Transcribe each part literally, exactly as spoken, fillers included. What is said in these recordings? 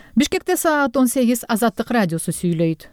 Бишкекте саат он сегиз Азаттык радиосу сүйлөйт.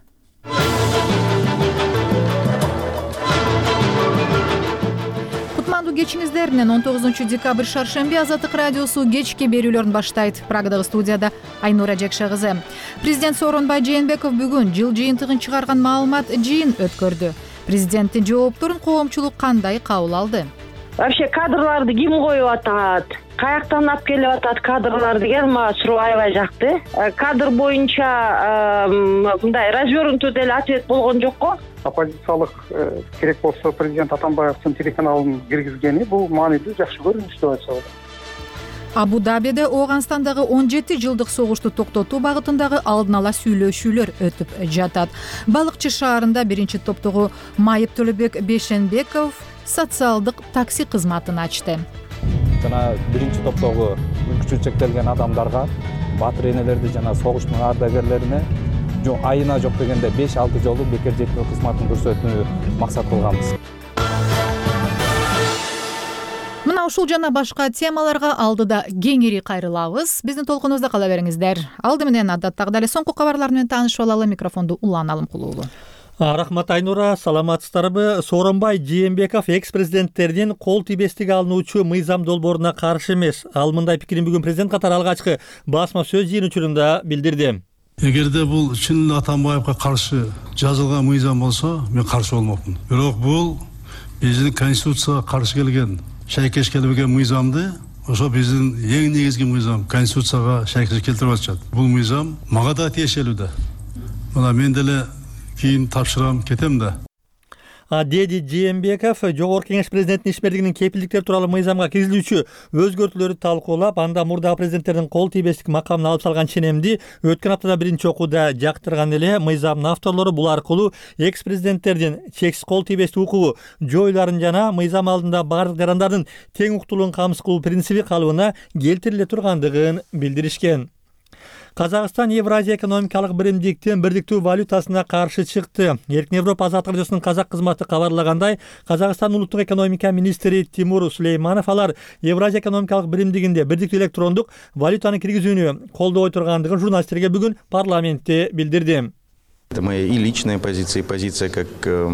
Кутмандуу кечиңиздер менен он тогузунчу декабрь шаршемби Азаттык радиосу кечки берүүлөрүн баштайт. Прагадагы студияда Айнура Жекше кызы. Президент Сооронбай Жээнбеков бүгүн жыл жыйынтыгын чыгарган маалымат жыйын өткөрдү. Президенттин жоопторун коомчулук кандай кабыл алды? Вообще кадрларды ким коюп атат? Каяктан алып келип атат кадрлар деген мага суроо аябай жакты. Кадр боюнча мындай развернутуу деле ответ болгон жок го. Оппозициялык керек болсо президент Атамбаевдин телеканалын киргизгени бул маанилүү жакшы көрүнүш деп айтса болот. Абу-Дабиде Ооганстандагы он жети жылдык согушту токтотуу багытындагы алдын ала сүйлөшүүлөр өтүп жатат. Балыкчы шаарында биринчи топтогу Майып Төлөбек Бешенбеков социалдык такси кызматын ачты. Жана биринчи топтогу мүмкүнчүлүгү чектелген адамдарга, батыр энелерди жана согуштун ардагерлерине айына жок дегенде беш алты жолу бекер жеткирүү кызматын көрсөтүүнү максат кылганбыз. Мына ушул жана башка темаларга алдыда кеңири кайрылабыз. Биздин толкунубузда кала бериңиздер. Алды менен адаттагы эле соңку кабарлар менен таанышып алалы. Микрофонду Улан Алымкулуулу. Рахмат Айнура, саламатсыздарбы? Сооронбай Жээнбеков экс-президенттердин кол тийбестиги алынуучу мыйзам долбооруна каршы эмес. Ал мындай пикирин бүгүн президент катары алгачкы басма сөз жыйын учурунда билдирди. Эгерде бул чын Атамбаевга каршы жазылган мыйзам болсо, мен каршы болмокмун. Бирок бул биздин конституцияга каршы келген, шайкеш келбеген мыйзамды ошо биздин эң негизги мыйзам конституцияга шайкеш келтирип атышат. Бул мыйзам мага да тиешелүү да. Мына мен деле кийин тапшырам кетем да. Деди Жээнбеков Жогорку Кеңеш президенттин ишмердигинин кепилдиктери тууралуу мыйзамга киргизилүүчү өзгөртүүлөрдү талкуулап, анда мурдагы президенттердин кол тийбестик макамын алып салган ченемди өткөн аптада биринчи окууда жактырган эле мыйзамдын авторлору бул аркылуу экс-президенттердин чексиз кол тийбестик укугу жоюларын жана мыйзам алдында бардык жарандардын тең укуктуулугун камсыз кылуу принциби калыбына келтириле тургандыгын билдиришкен. Казакстан Евразия экономикалык биримдиктин бирдиктүү валютасына каршы чыкты. Эркин Европа азаттык радиосунун казак кызматы кабарлагандай, Казакстан улуттук экономика министри Тимур Сулейманов алар Евразия экономикалык биримдигинде бирдиктүү электрондук валютаны киргизүүнү колдобой тургандыгын журналисттерге бүгүн парламентте билдирди. Это моя и личная позиция, и позиция как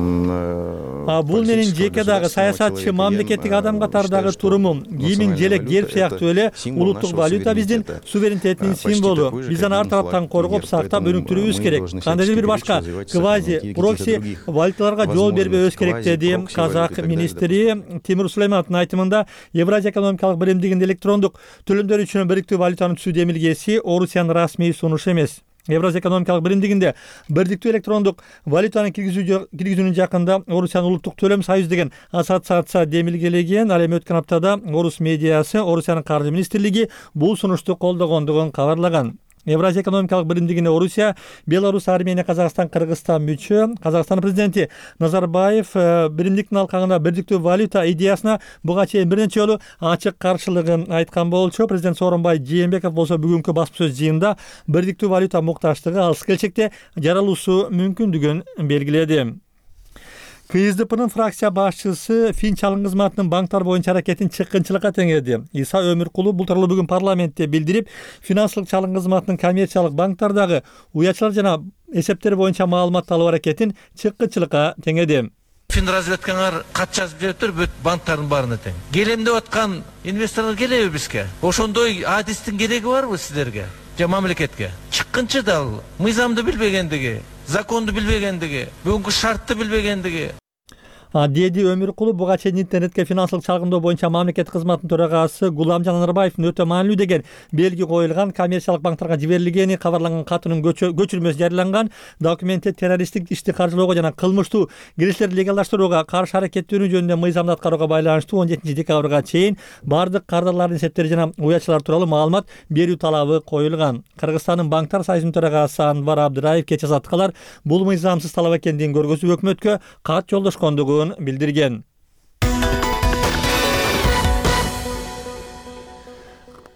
А бул менин жеке дагы саясатчы мамлекеттик адам катардагы турумум. Кийимин желек герб сыяктуу эле улуттук валюта биздин суверенитеттин символу. Биз аны ар тараптан коргоп, сактап, өнүктүрүүбүз керек. Кандайдыр бир башка квази, прокси валюталарга жол бербөбүз керек деди казак министри. Тимур Сулеймановдун айтымында Евразия экономикалык биримдигинде электрондук төлөмдөр үчүн бирдиктүү валютанын түзүү демилгеси Орусиянын расмий сунушу эмес. Евразия экономикалык биримдигинде бирдиктүү электрондук валютаны киргизүүнүн жакында Орусиянын улуттук төлөм союзу деген ассоциация демилгелеген. Ал эми өткөн аптада Орус медиасы, Орусиянын каржы министрлиги бул сунушту колдогондугун кабарлаган. Евразия экономикалык биримдигине Орусия, Беларусь, Армения, Казакстан, Кыргызстан мүчө. Казакстан президенти Назарбаев биримдиктин алкагында бирдиктүү валюта идеясына буга чейин бир нече жолу ачык каршылыгын айткан болчу. Президент Сооронбай Жээнбеков болсо бүгүнкү басма сөз жыйынында бирдиктүү валюта мукташтыгы алыс келечекте жаралуусу мүмкүндүгүн белгиледи. КСДПнын фракция башчысы Фин чалым кызматынын банктар боюнча аракетин чыккынчылыкка теңеди. Иса Өмүркулов бул тууралуу бүгүн парламентте билдирип, финансылык чалым кызматынын коммерциялык банктардагы уячылар жана эсептер боюнча маалымат алуу аракетин чыккынчылыкка теңеди. Фин разведкаңар кат жазып бериптир бүт банктардын баарына тең. Келем деп аткан инвесторлор келеби бизге? Ошондой адистин кереги барбы сиздерге? Же мамлекетке? Чыккынчы дал мыйзамды билбегендиги, законду билбегендиги, бүгүнкү шартты билбегендиги. Деди Өмүркулов буга чейин интернетке финансылык чалгындоо боюнча мамлекеттик кызматтын төрагасы Гуламжан Анарбаевдин өтө маанилүү деген белги коюлган коммерциялык банктарга жиберилгени кабарланган катынын көчүрмөсү жарыяланган. Документте террористтик ишти каржылоого жана кылмыштуу кириштерди легалдаштырууга каршы аракеттенүү жөнүндө мыйзамды аткарууга байланыштуу он жетинчи декабрга чейин бардык кардарлардын эсептери жана уячылар тууралуу маалымат берүү талабы коюлган. Кыргызстандын банктар союзунун төрагасы Анвар Абдыраев кечээ азаттыкалар бул мыйзамсыз талап экендигин көргөзүп өкмөткө кат жолдошкондугун билдирген.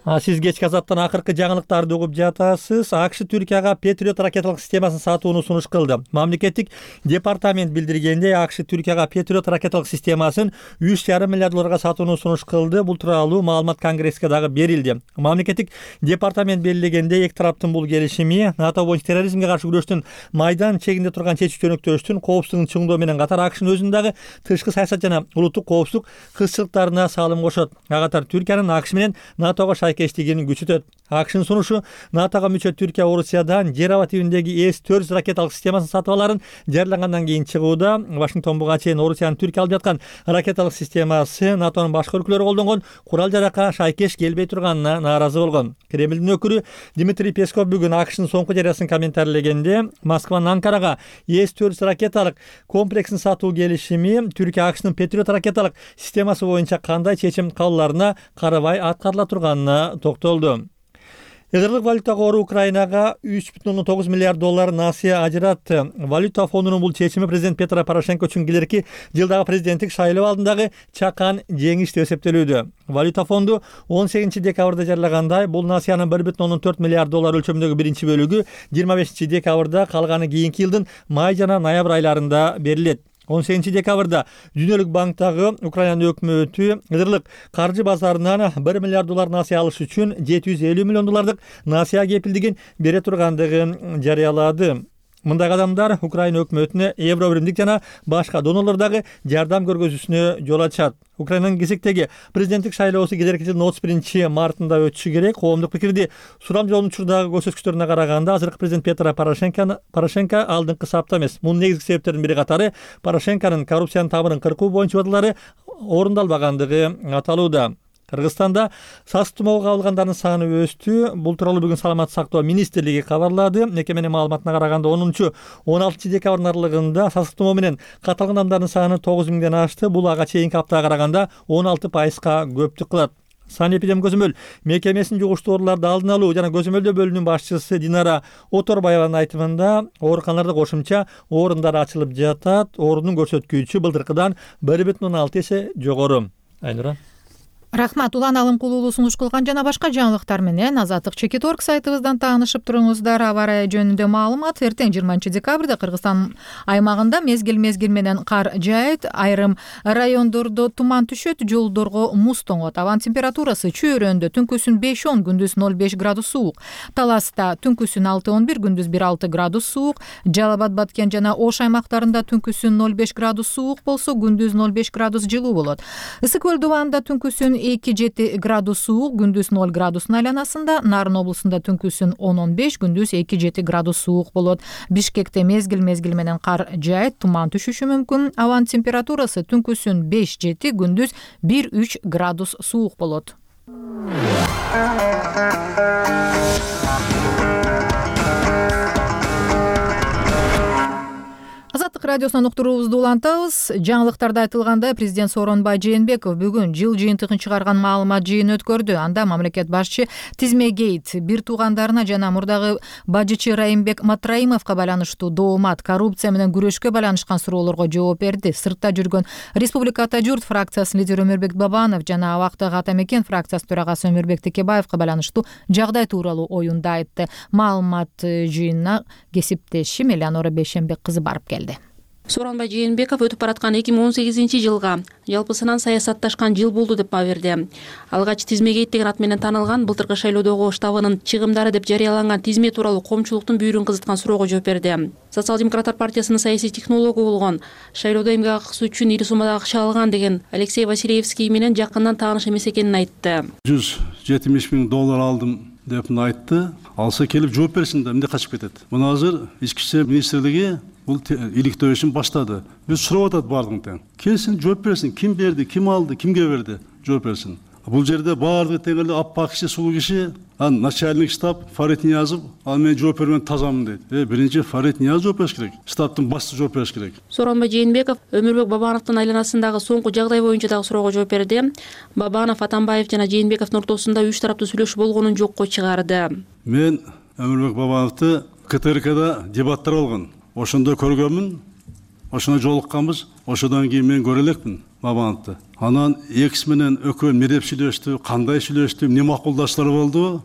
Сиз кечки азаттан акыркы жаңылыктарды угуп жатасыз. АКШ Түркияга Патриот ракеталык системасын сатууну сунуш кылды. Мамлекеттик департамент билдиргендей, АКШ Түркияга Патриот ракеталык системасын үч жарым миллиард долларга сатууну сунуш кылды. Бул тууралуу маалымат Конгресске дагы берилди. Мамлекеттик департамент белгилегендей, эки тараптын бул келишими НАТО боюнча терроризмге каршы күрөштүн майдан чегинде турган чечүү жөнөктөштүн коопсуздугун чыңдоо менен катар АКШнын өзүнүн дагы тышкы саясат жана улуттук коопсуздук кызчылыктарына салым кошот. Ага катар Түркиянын АКШ менен НАТОго шайкештигин күчөтөт. АКШнын сунушу НАТОго мүчө Түркия Орусиядан жер аба тибиндеги эс төрт жүз ракеталык системасын сатып аларын жарыялагандан кийин чыгууда. Вашингтон буга чейин Орусиянын Түркия алып жаткан ракеталык системасы НАТОнун башка өлкөлөрү колдонгон курал жаракка шайкеш келбей турганына нааразы болгон. Кремлдин өкүлү Дмитрий Песков бүгүн АКШнын соңку жарыясын комментарийлегенде, Москванын Анкарага эс төрт жүз ракеталык комплексин сатуу келишими Түркия АКШнын Патриот ракеталык системасы боюнча кандай чечим кабылдарына карабай аткарыла турганына токтолду. Эгерлик валюта кору Украинага үч бүтүн ондон тогуз миллиард доллар насыя ажыратты. Валюта фондунун бул чечими президент Петро Порошенко үчүн келерки жылдагы президенттик шайлоо алдындагы чакан жеңиш деп эсептелүүдө. Валюта фонду он сегизинчи декабрда жарыялагандай, бул насыянын бир бүтүн ондон төрт миллиард доллар өлчөмүндөгү биринчи бөлүгү жыйырма бешинчи декабрда, калганы кийинки жылдын май жана ноябрь айларында берилет. он сегизинчи декабрда Дүйнөлүк банктагы Украина өкмөтү ылдырлык каржы базарынан бир миллиард доллар насыя алыш үчүн жети жүз элүү миллион доллардык насыя кепилдигин бере тургандыгын жарыялады. Мындай кадамдар Украина өкмөтүнө Евро биримдик жана башка донорлор дагы жардам көргөзүүсүнө жол ачат. Украинанын кезектеги президенттик шайлоосу келерки жылдын отуз биринчи мартында өтүшү керек. Коомдук пикирди сурамжылоонун учурдагы көрсөткүчтөрүнө караганда, азыркы президент Петро Порошенко Порошенко алдыңкы сапта эмес. Мунун негизги себептеринин бири катары Порошенконун коррупциянын табынын кыркуу боюнча убадалары орундалбагандыгы аталууда. Кыргызстанда сас тумоого кабылгандардын саны өстү. Бул тууралуу бүгүн Саламаттык сактоо министрлиги кабарлады. Мекеменин маалыматына караганда онунчу он алтынчы декабрдын аралыгында сас тумоо менен катталган адамдардын саны тогуз миңден ашты. Бул ага чейинки аптага караганда он алты пайызга көптүк кылат. Санэпидем көзөмөл мекемесинин жугуштуу ооруларды алдын алуу жана көзөмөлдөө бөлүмүнүн башчысы Динара Оторбаеванын айтымында, ооруканаларда кошумча орундар ачылып жатат. Орунун көрсөткүчү былтыркыдан бир бүтүн ондон алты эсе жогору. Айнура. Рахмат. Улан Алым Кулуулу сунуш кылган жана башка жаңылыктар менен Азаттык чекит точка орг сайтыбыздан таанышып туруңуздар. Аба ырайы жөнүндө маалымат. Эртең жыйырманчы декабрда Кыргызстан аймагында мезгил-мезгил менен кар жаайт, айрым райондордо туман түшөт, жолдорго муз тоңот. Абанын температурасы чөйрөндө түнкүсүн беш он, күндүз ноль беш градус суук. Таласта түнкүсүн алты он бир, күндүз бир алты градус суук. Жалал Абад, Баткен жана Ош аймактарында түнкүсүн ноль беш градус суук болсо, күндүз ноль беш градус жылуу болот. Ысык көл дубанында түнкүсүн эки жети градус суук, күндүз ноль градустун айланасында. Нарын облусунда түнкүсүн он он беш, күндүз эки жети градус суук болот. Бишкекте мезгил-мезгил менен кар жаайт, туман түшүшү мүмкүн. Абанын температурасы түнкүсүн беш жети, күндүз бир үч градус суук болот. Азаттык радиосунан уктуруубузду улантабыз. Жаңылыктарда айтылгандай, президент Сооронбай Жээнбеков бүгүн жыл жыйынтыгын чыгарган маалымат жыйын өткөрдү. Анда мамлекет башчы Тизмегейт бир туугандарына жана мурдагы бажычы Райымбек Матраимовго байланыштуу доомат, коррупция менен күрөшкө байланышкан суроолорго жооп берди. Сыртта жүргөн Республика Ата журт фракциясынын лидери Өмүрбек Бабанов жана абактагы Ата мекен фракциясынын төрагасы Өмүрбек Текебаевго байланыштуу жагдай тууралуу оюнду айтты. Маалымат жыйынына кесиптешим Элеонора Бейшенбек кызы барып келди. Сооронбай Жээнбеков өтүп бараткан эки миң он сегизинчи жылга жалпысынан саясатташкан жыл болду деп баа берди. Алгач Тизмегейт деген ат менен таанылган былтыркы шайлоодогу штабынын чыгымдары деп жарыяланган тизме тууралуу коомчулуктун бүйүрүн кызыткан суроого жооп берди. Социал-демократтар партиясынын саясий технологу болгон, шайлоодо эмгек акысы үчүн ири суммада акча алган деген Алексей Василевский менен жакындан тааныш эмес экенин айтты. жүз жетимиш миң доллар алдым деп айтты. Алса келип жооп берсин да, эмне качып кетет. Муну азыр ички иштер министрлиги бул иликтөө ишин баштады. Биз сурап атат бардыгын тең. Келсин, жооп берсин, ким берди, ким алды, кимге берди, жооп берсин. Бул жерде баардыгы тең эле аппак киши, сулуу киши, ан начальник штаб Фарид Ниязов, ал мен жооп бермен тазамын дейт. Э, биринчи Фарид Ниязов жооп бериш керек. Штабтын башчысы жооп бериш керек. Сооронбай Жээнбеков Өмүрбек Бабановдун айланасындагы соңку жагдай боюнча дагы суроого жооп берди. Бабанов Атамбаев жана Жээнбековдун ортосунда үч тараптуу сүйлөшүү болгонун жокко чыгарды. Мен Өмүрбек Бабановду КТРКда дебаттар болгон. Ошондо көргөнмүн, ошондо жолукканбыз, ошодон кийин мен көрө элекмин. Мамантты. Анан экс менен экөө мереп сүйлөштү, кандай сүйлөштү, эмне макулдаштар болду?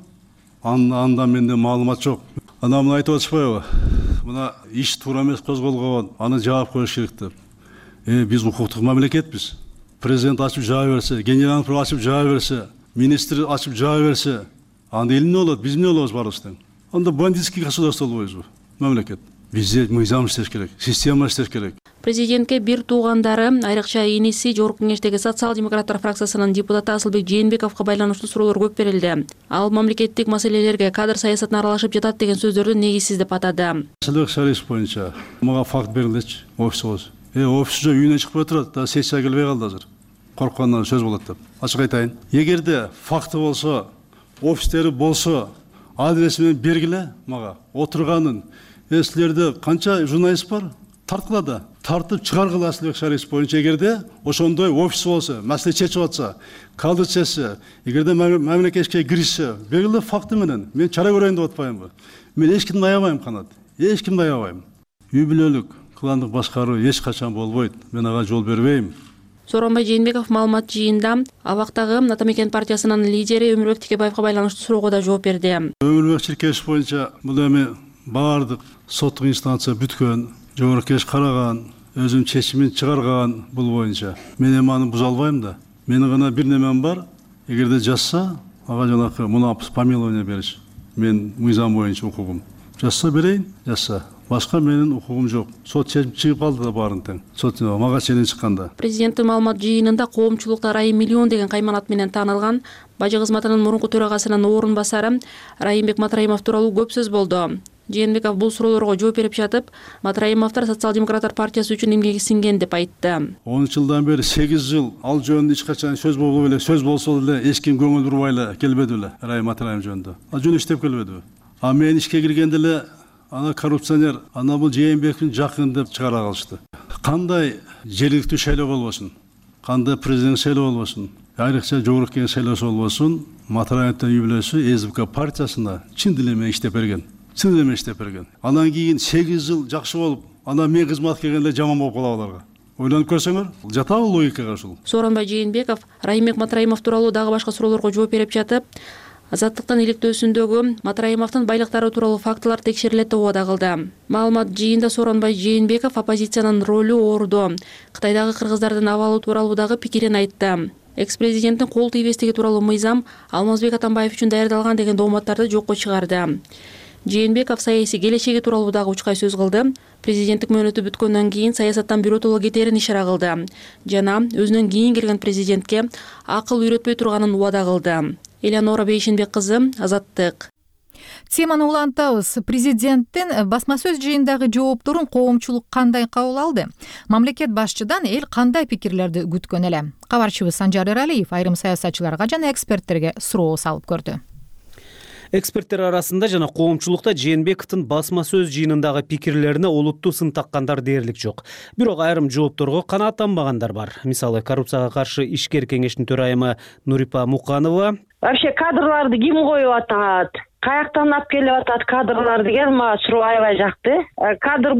Анда менде маалымат жок. Ана мына айтып атышпайбы? Мына иш туура эмес козголгон, аны жаап коюш керек деп. Э, биз укуктук мамлекетпиз. Президент ачып жаап берсе, генерал прокурор ачып жаап берсе, министр ачып жаап берсе, анда эл эмне болот, биз эмне болобуз барыбыз тең. Анда бандитский государство болобузбу? Мамлекет. Бизде мыйзам иштеш керек, система иштеш керек. Президентке бир туугандары, айрыкча иниси Жогорку Кеңештеги социал-демократтар фракциясынын депутаты Асылбек Жээнбековго байланыштуу суроолор көп берилди. Ал мамлекеттик маселелерге, кадр саясатына аралашып жатат деген сөздөрдү негизсиз деп атады. Маселе шариш боюнча мага факт берилдичи, офисибиз. Э, офис жо үйүнө чыгып отурат, да сессия келбей калды азыр. Корккондон сөз болот деп. Ачык айтайын. Эгерде факты болсо, офистери болсо, адреси менен бергиле мага. Отурганын силерде канча журналист бар? Тарткыла, тартып чыгаргыла Асылбек Шарипович боюнча эгерде ошондой офис болсо, маселе чечип атса, кадр чечсе, эгерде мамлекетке киришсе, бергиле факты менен. Мен чара көрөйүн деп атпаймынбы? Мен эч кимди аябайм, канат. Эч кимди аябайм. Үй бүлөлүк, кландык башкаруу эч качан болбойт. Мен ага жол бербейм. Сооронбай Жээнбеков маалымат жыйында абактагы Атамекен партиясынын лидери Өмүрбек Текебаевга байланыштуу суроого да жооп берди. Өмүрбек Чиркешев боюнча бул эми баардык соттук инстанция бүткөн, Жогорку Кеңеш караган, өзүм чечимин чыгарган бул боюнча. Мен эми аны буза албайм да. Менин гана бир немем бар. Эгерде жазса, ага жанакы муна помилование бериш. Мен мыйзам боюнча укугум. Жазса берейин, жазса. Башка менин укугум жок. Сот чечип чыгып калды да баарын тең. Сот мага ченин чыкканда. Президенттин маалымат жыйынында коомчулукта Райым Миллион деген кайман ат менен таанылган бажы кызматынын мурунку төрагасынын орун басары Райымбек Матраимов тууралуу көп сөз болду. Жээнбеков бул суроолорго жооп берип жатып, Матраимовдор социал-демократтар партиясы үчүн эмгеги сиңген деп айтты. он жылдан бери сегиз жыл ал жөнүндө эч качан сөз болбой эле, сөз болсо деле эч ким көңүл бурбай эле келбеди эле Райым Матраимов жөнүндө. А жөн иштеп келбедиби? А мен ишке киргенде эле ана коррупционер, ана бул Жээнбековдун жакын деп чыгара калышты. Кандай жергиликтүү шайлоо болбосун, кандай президент шайлоо болбосун, айрыкча Жогорку Кеңеш шайлоосу болбосун, Матраимовдун үй бүлөсү ЭСБК партиясына чын дилеме иштеп берген. Чын дилеме иштеп берген. Анан кийин сегиз жыл жакшы болуп, анан мен кызматка келгенде жаман болуп калат аларга. Ойлонуп көрсөңөр, жатабы логикага ушул? Сооронбай Жээнбеков Райымбек Матраимов тууралуу дагы башка суроолорго жооп берип жатып, Азаттыктын иликтөөсүндөгү Матраимовдун байлыктары тууралуу фактылар текшерилет деп убада кылды. Маалымат жыйында Сооронбай Жээнбеков оппозициянын ролу оорудо, Кытайдагы кыргыздардын абалы тууралуу дагы пикирин айтты. Экс-президенттин кол тийбестиги тууралуу мыйзам Алмазбек Атамбаев үчүн даярдалган деген дооматтарды жокко чыгарды. Жээнбеков саясий келечеги тууралуу дагы учкай сөз кылды. Президенттик мөөнөтү бүткөндөн кийин саясаттан биротоло кетерин ишара кылды. Жана өзүнөн кийин келген президентке акыл үйрөтпөй турганын убада кылды. Элеонора Бейшинбек кызы, Азаттык. Теманы улантабыз. Президенттин басма сөз жыйындагы жоопторун коомчулук кандай кабыл алды? Мамлекет башчыдан эл кандай пикирлерди күткөн эле? Кабарчыбыз Санжар Эралиев айрым саясатчыларга жана эксперттерге суроо салып көрдү. Эксперттер арасында жана коомчулукта Жээнбековдун басма сөз жыйынындагы пикирлерине олуттуу сын таккандар дээрлик жок. Бирок айрым жоопторго канааттанбагандар бар. Мисалы, коррупцияга каршы ишкер кеңештин төрайымы Нурипа Муканова вообще кадрларды ким коюп атат? Каяктан алып келип атат кадрлар деген мага суроо аябай жакты. Кадр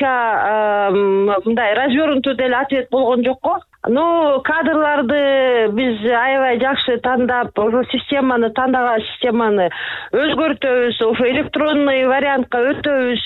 боюнча мындай развернутуу деле ответ болгон жокко. Ну, кадрларды биз аябай жакшы тандап, ошо системаны, тандаган системаны өзгөртөбүз, ошо электронный вариантка өтөбүз.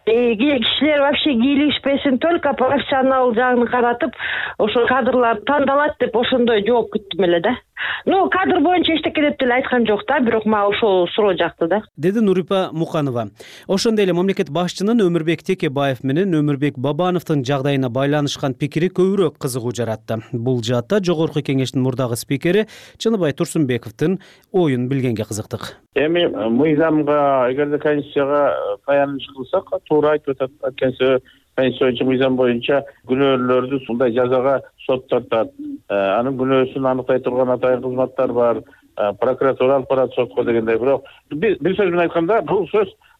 Кишилер вообще кийлигишпесин, только профессионал жагын каратып, ошо кадрлар тандалат деп ошондой жооп күттүм эле да. Ну, кадр боюнча эчтеке деп деле айткан жок да, бирок мага ошол суроо жакты да. Деди Нурипа Муканова. Ошондой эле мамлекет башчынын Өмүрбек Текебаев менен Өмүрбек Бабановдун жагдайына байланышкан пикири көбүрөөк кызыгуу жаратты. Бул жаатта Жогорку Кеңештин мурдагы спикери Чыныбай Турсунбековдун оюн билгенге кызыктык. Эми мыйзамга, эгерде конституцияга таяныш кылсак, туура айтып аткенсе, конституция мыйзам боюнча күнөөлөрдү мындай жазага сот тартат. Анын күнөөсүн аныктай турган атайын кызматтар бар. Прокуратура алып барат сотко дегендей. Бирок бир сөз менен айтканда, бул сөз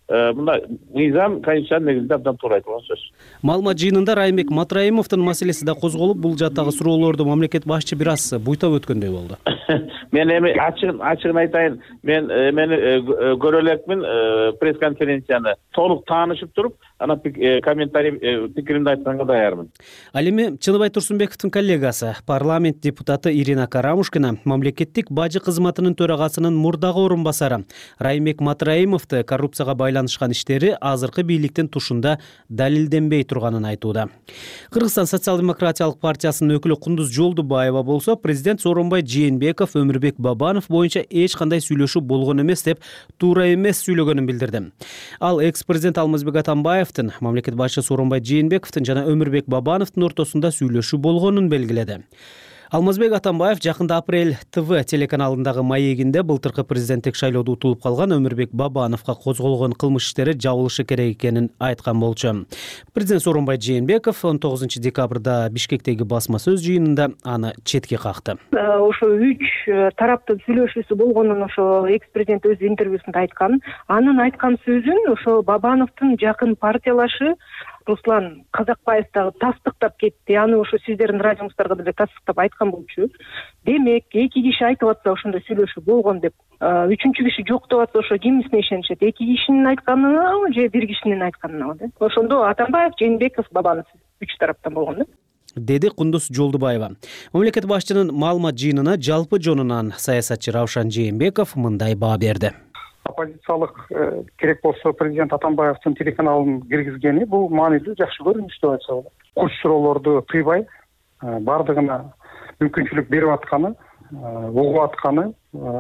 мындай мыйзам конституциянын негизинде абдан туура айтылган сөз. Маалымат жыйынында Райымбек Матраимовдун маселеси да козголуп, бул жаттагы суроолорду мамлекет башчы бир аз буйтап өткөндөй болду. Мен эми ачыгын ачыгын айтайын, мен мени көрө элекмин пресс-конференцияны толук таанышып туруп, анан комментарий пикиримди айтканга даярмын. Ал эми Чыныбай Турсунбековдун коллегасы, парламент депутаты Ирина Карамушкина мамлекеттик бажы кызматынын төрагасынын мурдагы орун басары Райымбек Матраимовду коррупцияга байланышкан иштери азыркы бийликтин тушунда далилденбей турганын айтууда. Кыргызстан социал-демократиялык партиясынын өкүлү Кундуз Жолдубаева болсо, президент Сооронбай Жээнбеков Өмүрбек Бабанов боюнча эч кандай сүйлөшүү болгон эмес деп туура эмес сүйлөгөнүн билдирди. Ал экс-президент Алмазбек Атамбаевдин, мамлекет башчысы Сооронбай Жээнбековдун жана Өмүрбек Бабановдун ортосунда сүйлөшүү болгонун белгиледи. Алмазбек Атамбаев жакында Апрель ТВ телеканалындагы маегинде былтыркы президенттик шайлоодо утулуп калган Өмүрбек Бабановго козголгон кылмыш иштери жабылышы керек экенин айткан болчу. Президент Сооронбай Жээнбеков он тогузунчу декабрда Бишкектеги басма сөз жыйынында аны четке какты. Ошо үч тараптын сүйлөшүүсү болгонун ошо экс-президент өз интервьюсунда айткан. Анын айткан сөзүн ошо Бабановдун жакын партиялашы Руслан Казакбаев дагы тастыктап кетти. Аны ошо сиздердин радиоңуздарга деле тастыктап айткан болчу. Демек, эки киши айтып атса ошондой сүйлөшүү болгон деп, үчүнчү киши жок деп атса ошо кимисине ишенишет? Эки кишинин айтканына же бир кишинин айтканына да? Ошондо Атамбаев, Жээнбеков, Бабанов үч тараптан болгон да? Деди Кундуз Жолдубаева. Мамлекет башчынын маалымат жыйынына жалпы жонунан саясатчы Раушан Жээнбеков мындай баа берди. Оппозициялык керек болсо президент Атамбаевдин телеканалын киргизгени бул маанилүү, жакшы көрүнүш деп айтса болот. Куч суроолорду тыйбай бардыгына мүмкүнчүлүк берип атканы, угуп атканы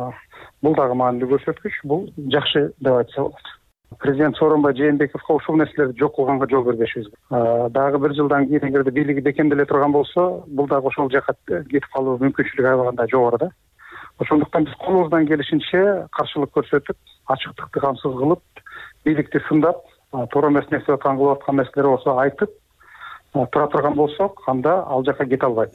бул дагы маанилүү көрсөткүч, бул жакшы деп айтса болот. Президент Сооронбай Жээнбековго ушул нерселерди жок кылганга жол бербешибиз. Дагы бир жылдан кийин эгерде бийлиги бекемделе турган болсо, бул дагы ошол жака кетип калуу мүмкүнчүлүгү аябаганда жогору да. Ошондуктан биз колубуздан келишинче каршылык көрсөтүп, ачыктыкты камсыз кылып, бийликти сындап, туура эмес нерсе аткан кылып аткан нерселер болсо айтып тура турган болсок, анда ал жака кете албайт.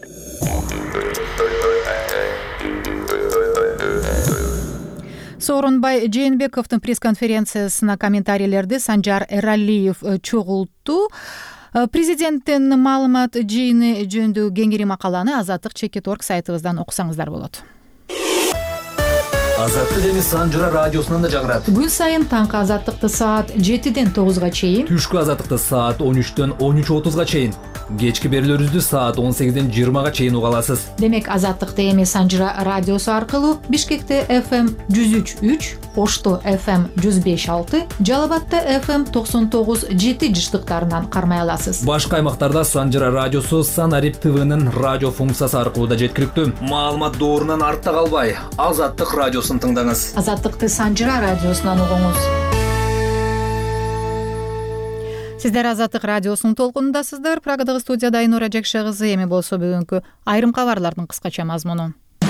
Сооронбай Жээнбековдун пресс-конференциясына комментарийлерди Санжар Эралиев чогултту. Президенттин маалымат жыйыны жөнүндө кеңири макаланы Азаттык чекит точка орг сайтыбыздан окусаңыздар болот. Азаттык эми Санжара радиосунан да жагырат. Күн сайын таңкы Азаттыкты саат жетиден тогузга чейин, түшкү Азаттыкты саат он үчтөн он үч отузга чейин, кечки берүүлөрүбүздү саат он сегизден жыйырмага чейин уга аласыз. Демек Азаттыкты эми Санжара радиосу аркылуу Бишкекте эф эм жүз үч үч, Ошто эф эм жүз беш алты, Жалал Абадта эф эм токсон тогуз жети жыштыктарынан кармай аласыз. Башка аймактарда Санжара радиосу Санарип ТВнын радио функциясы аркылуу да жеткиликтүү. Маалымат доорунан артта калбай, Азаттык радиосун тыңдаңыз. Азаттыкты Санжара радиосунан угуңуз. Сиздер Азаттык радиосунун толкунундасыздар. Прагадагы студияда Айнура Жекше кызы. Эми болсо бүгүнкү айрым кабарлардын кыскача мазмуну.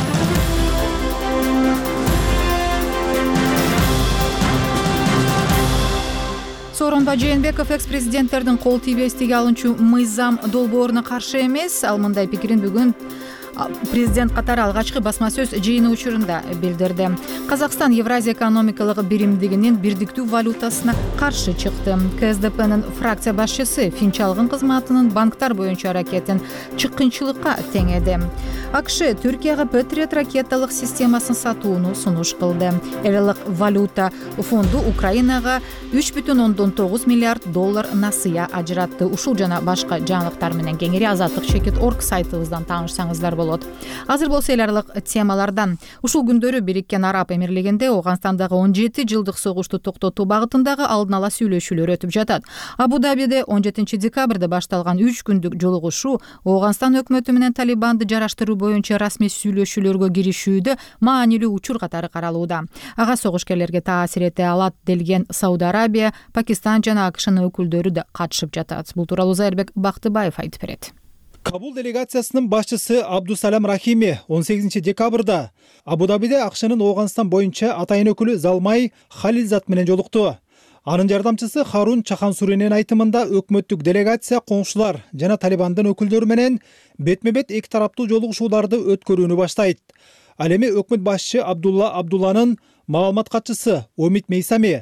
Сооронбай Жээнбеков экс-президенттердин кол тийбестиги алынчу мыйзам долбооруна каршы эмес. Ал мындай пикирин бүгүн президент катары алгачкы басма сөз жыйыны учурунда билдирди. Казакстан Евразия экономикалык биримдигинин бирдиктүү валютасына каршы чыкты. ка эс дэ пэнин фракция башчысы финчалгын кызматынын банктар боюнча аракетин чыккынчылыкка теңеди. а ка ш Түркияга Патриот ракеталык системасын сатууну сунуш кылды. Элелык валюта фонду Украинага үч бүтүн ондон тогуз миллиард доллар насыя ажыратты. Ушул жана башка жаңылыктар менен кеңири Азаттык чекит точка орг сайтыбыздан таанышсаңыздар болот. Азыр болсо эл аралык темалардан. Ушул күндөрү Бириккен Араб Эмирлигинде Ооганстандагы он жети жылдык согушту токтотуу багытындагы алдын ала сүйлөшүүлөр өтүп жатат. Абу-Дабиде он жетинчи декабрда башталган үч күндүк жолугушуу Ооганстан өкмөтү менен Талибанды жараштыруу боюнча расмий сүйлөшүүлөргө киришүүдө маанилүү учур катары каралууда. Ага согушкерлерге таасир эте алат делген Сауд Арабия, Пакистан жана а ка шнын өкүлдөрү да катышып жатат. Бул тууралуу Зайырбек Бактыбаев айтып берет. Кабул делегациясынын башчысы Абдусалам Рахими он сегизинчи декабрда Абу-Дабиде а ка шнын Ооганстан боюнча атайын өкүлү Залмай Халилзад менен жолукту. Анын жардамчысы Харун Чахансуринин айтымында өкмөттүк делегация коңшулар жана Талибандын өкүлдөрү менен бетме-бет эки тараптуу жолугушууларды өткөрүүнү баштайт. Ал эми өкмөт башчы Абдулла Абдулланын маалымат катчысы Омид Мейсами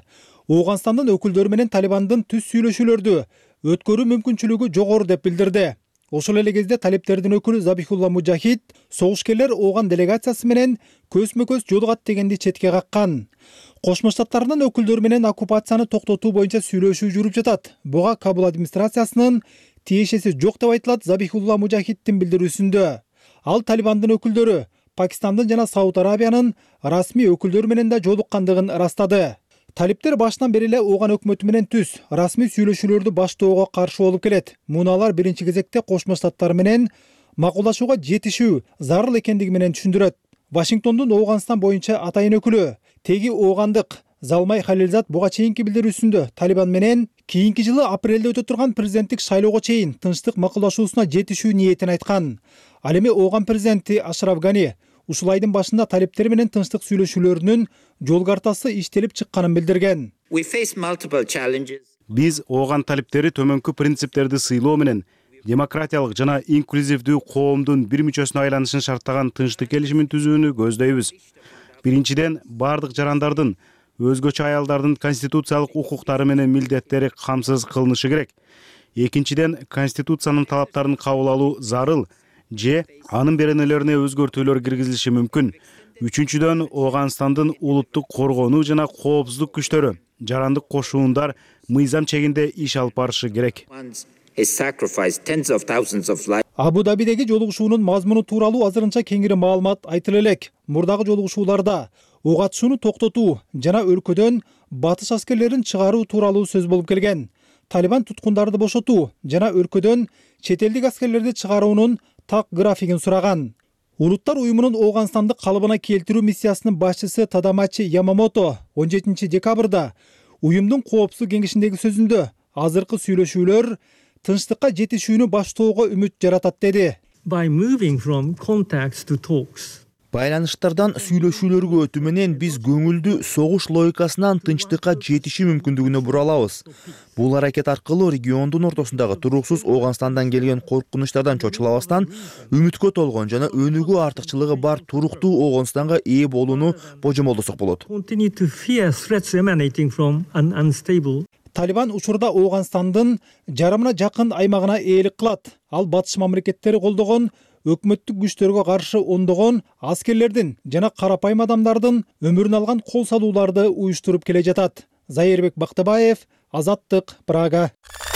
Ооганстандын өкүлдөрү менен Талибандын түз сүйлөшүүлөрдү өткөрүү мүмкүнчүлүгү жогору деп билдирди. Ошол эле кезде талиптердин өкүлү Забихулла Мужахид согушкерлер Ооган делегациясы менен көзмө көз жолугат дегенди четке каккан. Кошмо Штаттардын өкүлдөрү менен оккупацияны токтотуу боюнча сүйлөшүү жүрүп жатат. Буга Кабул администрациясынын тиешеси жок деп айтылат Забихулла Мужахиддин билдирүүсүндө. Ал Талибандын өкүлдөрү Пакистандын жана Сауд Арабиянын расмий өкүлдөрү менен да жолуккандыгын ырастады. Талиптер башынан бери эле Ооган өкмөтү менен түз расмий сүйлөшүүлөрдү баштоого каршы болуп келет. Муну алар биринчи кезекте Кошмо Штаттар менен макулдашууга жетишүү зарыл экендиги менен түшүндүрөт. Вашингтондун Ооганстан боюнча атайын өкүлү теги оогандык Залмай Халилзад буга чейинки билдирүүсүндө Талибан менен кийинки жылы апрелде өтө турган президенттик шайлоого чейин тынчтык макулдашуусуна жетишүү ниетин айткан. Ал эми Ооган президенти Ашраф Гани ушул айдын башында талиптер менен тынчтык сүйлөшүүлөрүнүн жол картасы иштелип чыкканын билдирген. Биз Ооган талиптери төмөнкү принциптерди сыйлоо менен демократиялык жана инклюзивдүү коомдун бир мүчөсүнө айланышын шарттаган тынчтык келишимин түзүүнү көздөйбүз. Биринчиден, бардык жарандардын, өзгөчө аялдардын конституциялык укуктары менен милдеттери камсыз кылынышы керек. Экинчиден, конституциянын талаптарын кабыл алуу зарыл же анын беренелерине өзгөртүүлөр киргизилиши мүмкүн. Үчүнчүдөн, Ооганстандын улуттук коргонуу жана коопсуздук күчтөрү, жарандык кошуундар мыйзам чегинде иш алып барышы керек. Абу Дабидеги жолугушуунун мазмуну тууралуу азырынча кеңири маалымат айтыла элек. Мурдагы жолугушууларда ок атышууну токтотуу жана өлкөдөн батыш аскерлерин чыгаруу тууралуу сөз болуп келген. Талибан туткундарды бошотуу жана өлкөдөн чет элдик аскерлерди чыгаруунун так графигин сураган. Улуттар уюмунун Ооганстанды калыбына келтирүү миссиясынын башчысы Тадамачи Ямамото он жетинчи декабрда уюмдун коопсуздук кеңешиндеги сөзүндө азыркы сүйлөшүүлөр тынчтыкка жетишүүнү баштоого үмүт жаратат деди. Байланыштардан сүйлөшүүлөргө өтүү менен биз көңүлдү согуш логикасынан тынчтыкка жетишүү мүмкүндүгүнө буралабыз. Бул аракет аркылуу региондун ортосундагы туруксуз Ооганстандан келген коркунучтардан чочулабастан үмүткө толгон жана өнүгүү артыкчылыгы бар туруктуу Ооганстанга ээ болууну божомолдосок болот. Талибан учурда Ооганстандын жарымына жакын аймагына ээлик кылат. Ал батыш мамлекеттери колдогон өкмөттүк күчтөргө каршы ондогон аскерлердин жана карапайым адамдардын өмүрүн алган кол салууларды уюштуруп келе жатат. Зайырбек Бактыбаев, Азаттык, Прага.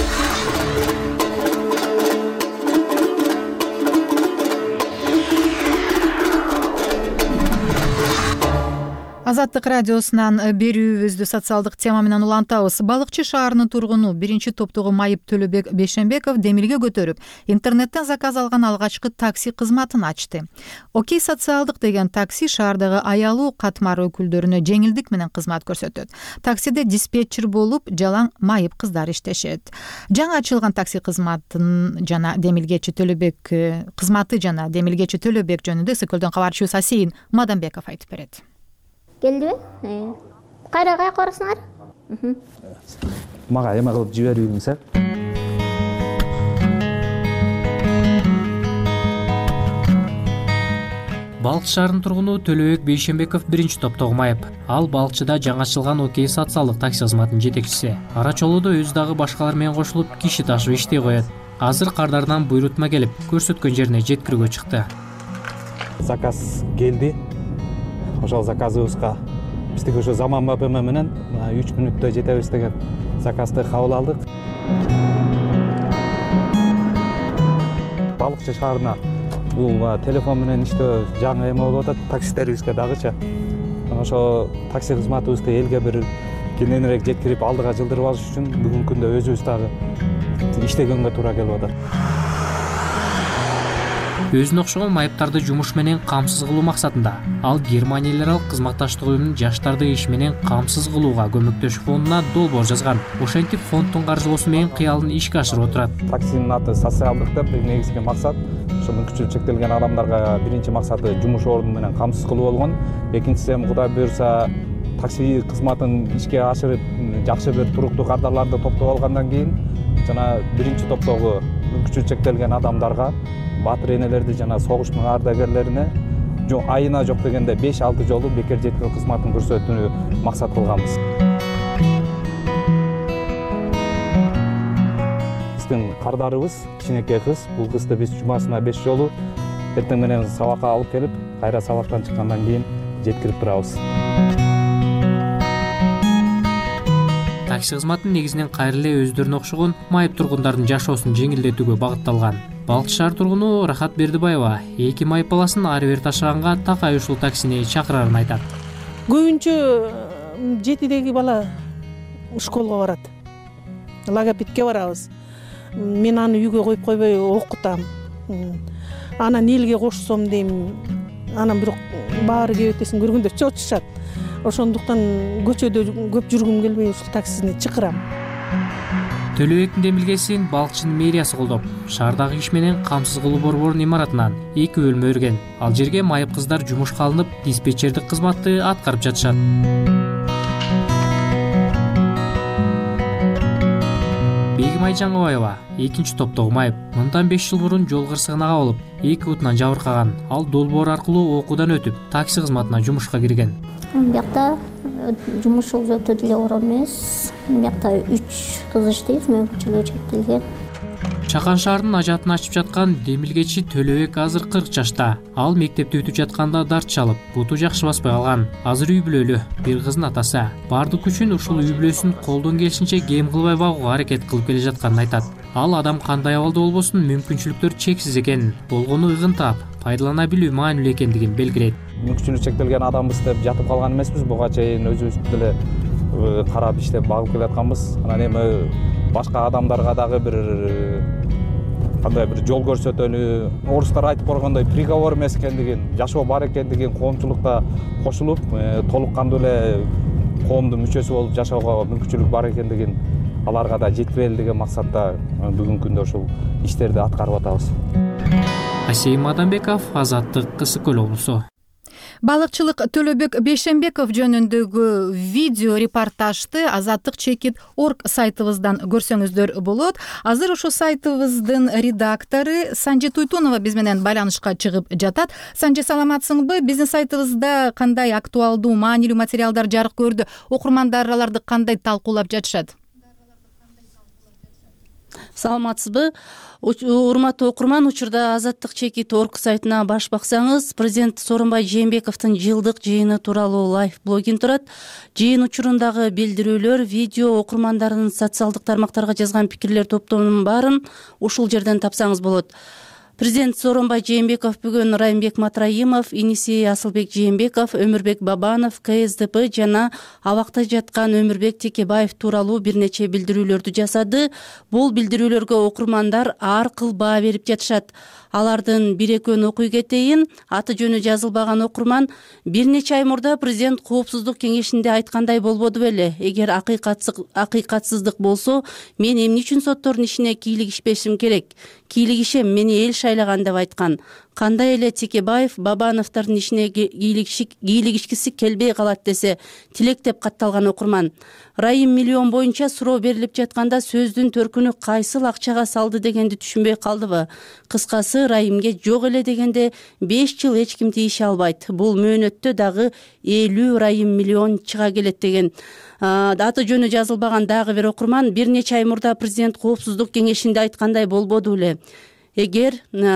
Азаттык радиосунан берүүбүздү социалдык тема менен улантабыз. Балыкчы шаарынын тургуну биринчи топтогу Майып Төлөбек Бейшенбеков демилге көтөрүп, интернеттен заказ алган алгачкы такси кызматын ачты. Окей социалдык деген такси шаардагы аялуу катмар өкүлдөрүнө жеңилдик менен кызмат көрсөтөт. Таксиде диспетчер болуп жалаң майып кыздар иштешет. Жаңа ачылган такси кызматын жана демилгечи Төлөбек кызматы жана демилгечи Төлөбек жөнүндө Сыкөлдөн кабарчыбыз Асейин Мадамбеков айтып берет. Келдиби? Кайра кай коросуңар? Мага эме кылып жибериңиз. Балыкчы шаарынын тургуну Төлөбек Бейшенбеков биринчи топтогу майып. Ал Балыкчыда жаңы ачылган Окей социалдык такси кызматынын жетекчиси. Ара чолуудо өзү дагы башкалар менен кошулуп киши ташып иштей коет. Азыр кардардан буйрутма келип, көрсөткөн жерине жеткирүүгө чыкты. Заказ келди. Ошол заказыбызга биздики ошо заман БПМ менен үч мүнөттө жетебиз деген заказды кабыл алдык. Балыкчы шаарына бул телефон менен иштөө жаңы эме болуп атат таксистерибизге дагычы. Ошо такси кызматыбызды элге бир кененирээк жеткирип алдыга жылдырып алыш үчүн бүгүнкү күндө өзүбүз дагы иштегенге туура келип атат. Өзүнө окшогон майыптарды жумуш менен камсыз кылуу максатында ал Германия аралык кызматташтык уюмунун жаштарды иш менен камсыз кылууга көмөктөшүү фондуна долбоор жазган. Ошентип фонддун каржылоосу менен кыялын ишке ашырып отурат. Таксинин аты социалдык деп, негизги максат ошо мүмкүнчүлүгү чектелген адамдарга биринчи максаты жумуш ордуну менен камсыз кылуу болгон. Экинчиси эми Кудай буюрса такси кызматын ишке ашырып жакшы бир туруктуу кадрларды топтоп алгандан кийин жана биринчи топтогу мүмкүнчүлүгү чектелген адамдарга батыр энелерди жана согуштун ардагерлерине айына жок дегенде беш алты жолу бекер жеткирүү кызматын көрсөтүүнү максат кылганбыз. биздин кардарыбыз кичинекей кыз. Бул кызды биз жумасына беш жолу эртең менен сабакка алып келип, кайра сабактан чыккандан кийин жеткирип турабыз. Такси кызматы негизинен кайра эле өздөрүнө окшогон майып тургундардын жашоосун жеңилдетүүгө багытталган. Балкчы шаар тургуну Рахат Бердибаева эки майып баласын ары бери ташыганга такай ушул таксини чакырарын айтат. Көбүнчө жетидеги бала школго барат. Логопедке барабыз. Мен аны үйгө коюп койбой окутам. Анан элге кошсом дейм. Анан бирок баары кебетесин көргөндө чочушат. Ошондуктан көчөдө көп жүргүм келбей ушул таксини чакырам. Төлөбектин демилгесин балкчынын мэриясы колдоп, шаардагы иш менен камсыз кылуу борборунун имаратынан эки бөлмө өргөн. Ал жерге майып кыздар жумушка алынып, диспетчердик кызматты аткарып жатышат. Бегим Айжаңыбаева экинчи топтогу майып. Мындан беш жыл мурун жол кырсыгына кабылып, эки бутунан жабыркаган. Ал долбоор аркылуу окуудан өтүп, такси кызматына жумушка кирген. Биякта жумуш өтө деле оор эмес. Биякта үч кыз иштейт, мүмкүнчүлүгү чектелген. Чакан шаарынын ажатын ачып жаткан демилгечи Төлөбек азыр кырк жашта. Ал мектепти бүтүп жатканда дарт чалып, буту жакшы баспай калган. Азыр үй бүлөлүү, бир кыздын атасы. Бардык күчүн ушул үй бүлөсүн колдон келишинче кем кылбай багууга аракет кылып келе жатканын айтат. Ал адам кандай абалда болбосун мүмкүнчүлүктөр чексиз экенин, болгону ыгын таап, пайдалана билүү маанилүү экендигин белгилейт. Мүмкүнчүлүгү чектелген адамбыз деп жатып калган эмеспиз. Буга чейин өзүбүздү деле карап иштеп багып келатканбыз. Анан эми башка адамдарга дагы бир кандай бир жол көрсөтөнү, орустар айтып койгондой приговор эмес экендигин, жашоо бар экендигин, коомчулукта кошулуп, толук кандуу эле коомдун мүчөсү болуп жашоого мүмкүнчүлүк бар экендигин аларга да жеткирели деген максатта бүгүнкү күндө ушул иштерди аткарып атабыз. Асейим Адамбеков, Азаттык, Кысык Көл облусу. Балыкчылык Төлөбек Бейшембеков жөнүндөгү видео репортажды Азаттык чекит точка орг сайтыбыздан көрсөңүздөр болот. Азыр ошо сайтыбыздын редактору Санжи Туйтунова биз менен байланышка чыгып жатат. Санжи, саламатсыңбы? Биздин сайтыбызда кандай актуалдуу, маанилүү материалдар жарык көрдү? Окурмандар аларды кандай талкуулап жатышат? Саламатсызбы? Урматтуу окурман, учурда Азаттык чекит точка орг сайтына баш баксаңыз, президент Сооронбай Жээнбековдун жылдык жыйыны тууралуу лайв блогин турат. Жыйын учурундагы билдирүүлөр, видео, окурмандарынын социалдык тармактарга жазган пикирлер топтомунун баарын ушул жерден тапсаңыз болот. Президент Сооронбай Жээнбеков бүгүн Райымбек Матраимов, иниси Асылбек Жээнбеков, Өмүрбек Бабанов, ка эс дэ пэ жана абакта жаткан Өмүрбек Текебаев тууралуу бир нече билдирүүлөрдү жасады. Бул билдирүүлөргө окурмандар ар кыл баа берип жатышат. Алардын бир экөөнү окуй кетейин. Аты жөнү жазылбаган окурман бир нече ай мурда президент коопсуздук кеңешинде айткандай болбоду беле? Эгер акыйкатсыздык болсо, мен эмне үчүн соттордун ишине кийлигишпешим керек? Кийлигишем, мени эл шайлаган деп айткан. Кандай эле Текебаев Бабановдордун ишине кийлигишкиси келбей калат десе, тилек деп катталган окурман. Райым миллион боюнча суроо берилип жатканда сөздүн төркүнү кайсыл акчага салды дегенди түшүнбөй калдыбы? Кыскасы, Райымге жок эле дегенде беш жыл эч ким тийише албайт. Бул мөөнөттө дагы элүү Райым миллион чыга келет деген. Аты жөнү жазылбаган дагы бир окурман бир нече ай мурда президент коопсуздук кеңешинде айткандай болбоду эле. Эгер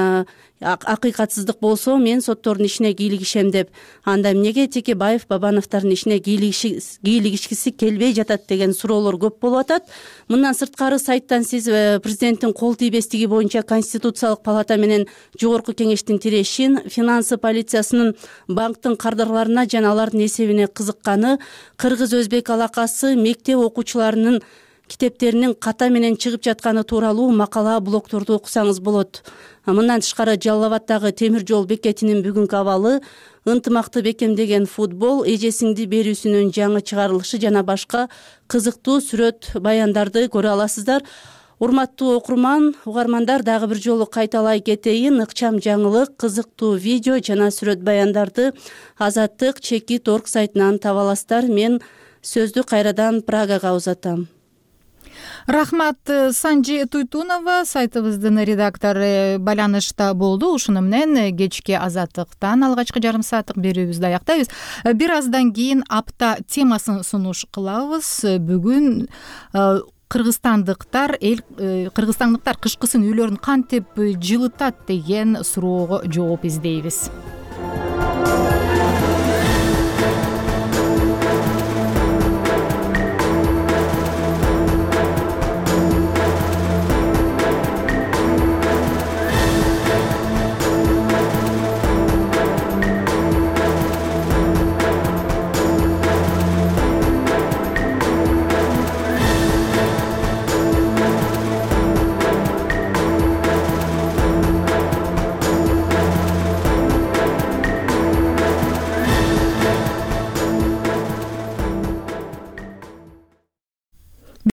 акыйкатсыздык болсо, мен соттордун ишине кийлигишем деп. Анда эмнеге Текебаев Бабановдордун ишине кийлигишкиси келбей жатат деген суроолор көп болуп атат. Мындан сырткары сайттан сиз президенттин кол тийбестиги боюнча Конституциялык палата менен жогорку кеңештин тирешин, финансы полициясынын банктын кардарларына жана алардын эсебине кызыкканы, кыргыз-өзбек алакасы, мектеп окуучуларынын китептеринин ката менен чыгып жатканы тууралуу макала, блогторду окусаңыз болот. Мындан тышкары Жалал Абаддагы темир жол бекетинин бүгүнкү абалы, ынтымакты бекемдеген футбол, эжесиңди берүүсүнүн жаңы чыгарылышы жана башка кызыктуу сүрөт баяндарды көрө аласыздар. Урматтуу окурман, угармандар, дагы бир жолу кайталай кетейин. Ыкчам жаңылык, кызыктуу видео жана сүрөт баяндарды Азаттык чекит точка орг сайтынан таба аласыздар. Мен сөздү кайрадан Прагага узатам. Рахмат, Санжи Туйтунова, сайтыбыздын редактору байланышта болду. Ушуну менен кечки Азаттыктан алгачкы жарым сааттык берүүбүздү аяктайбыз. Бир аздан кийин апта темасын сунуш кылабыз. Бүгүн кыргызстандыктар эл кыргызстандыктар кышкысын үйлөрүн кантип жылытат деген суроого жооп издейбиз.